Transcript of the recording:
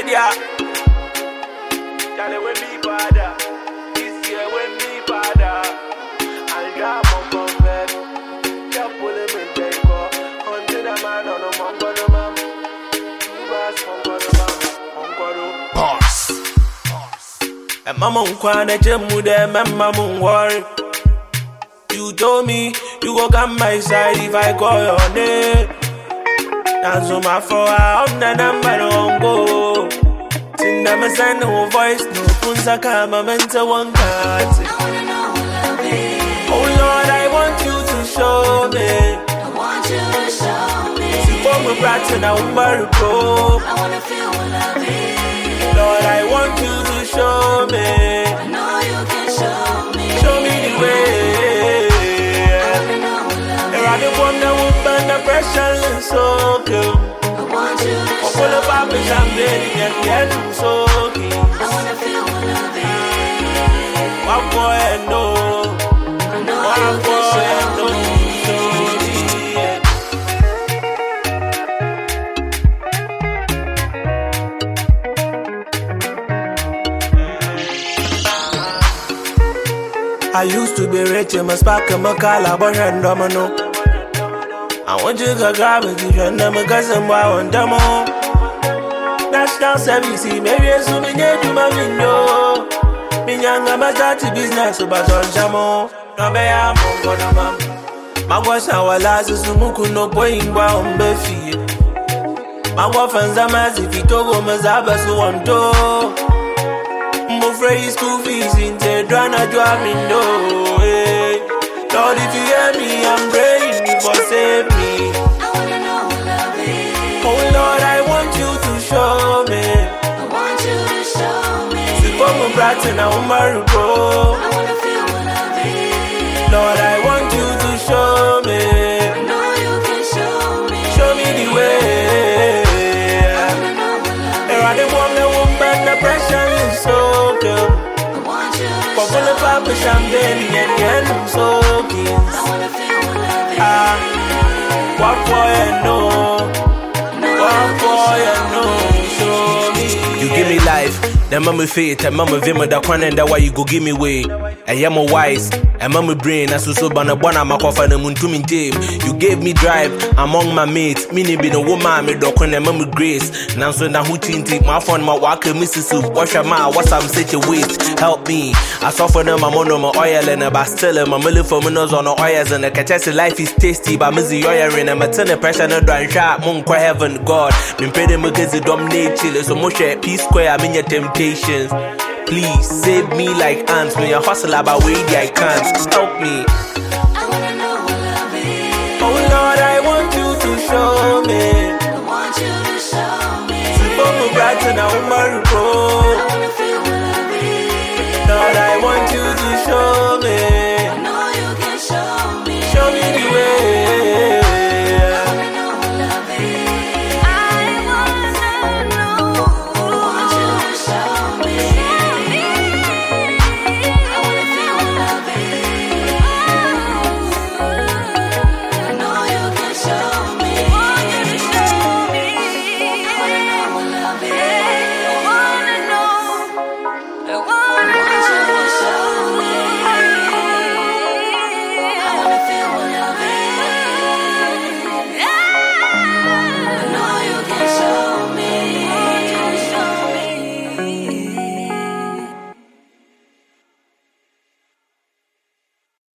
media. Charlie, when me bada, this year when me bada, I'll grab my comfort. Just pull him in Jericho. Until the man on the Mongo, man. You pass Mongo, boss. And mama unkwana jemu de mama worry. You told me you go come my side if I call your name. Dance on my phone, I'm the number one go. Sing them a send no voice, no punza kama mental one cat. Oh Lord, I want you to show me. I want you to show me. See what we're practicing, I'm very pro. I wanna feel what love is. Lord, I want you to show me. I know you can show me. Show me the way. I wanna know what love is. I don't want to burn the pressure and so good. I want you to Full show of happy me. champagne and get so good. I wanna feel what love is. One boy and no. I know One you boy can and show no. me. I used to be rich in my spark and my collar, but I don't know. I want you to grab it, you can never get some wow on demo. National service, maybe it's so many to my window. Minyanga, my dirty business, but on Jamo. No, be a mongo, no, ma'am. My was our last is Muku, no point, wow, on Buffy. My wife and Zamas, if you told me, Zabas, who want to. I'm afraid school fees in Tedrana driving no. Lord, if you hear me, I'm praying you for save me. I wanna know what love is. Oh Lord, I want you to show me. I want you to show me. See for my brother and I'm married, bro. I wanna feel what love is. Lord, I want you to show me. I know you can show me. Show me the way. I wanna know what love There are the woman who burn the pressure is so good. I want you to For full of happy champagne and get so good. I wanna feel what love is. What boy I know, what boy I know, show me. You give me life, then mama faith, and mama vima da kwan and that why you go give me way. And I'm a wise, and mama brain, as so bana my coffin and muntumi jam. You gave me drive among my mates, meaning be no woman, me dokon and mama grace. Now so na who tinti, my phone, my walker, Mrs. Wash a ma, what's I'm such a waste. Help me. I suffer them, I'm on my oil and a bastilla, my milli for minnows on the oils and the catch life is tasty, but Mizzy oil and I'm a ton of pressure, no dry sharp, monk, heaven, God. Been paid him because it dominate chill, so much at peace square, I'm in your temptations. Please save me like ants when you hustle about way I can't. Help me. I wanna know what love is. Oh Lord, I want you to show me.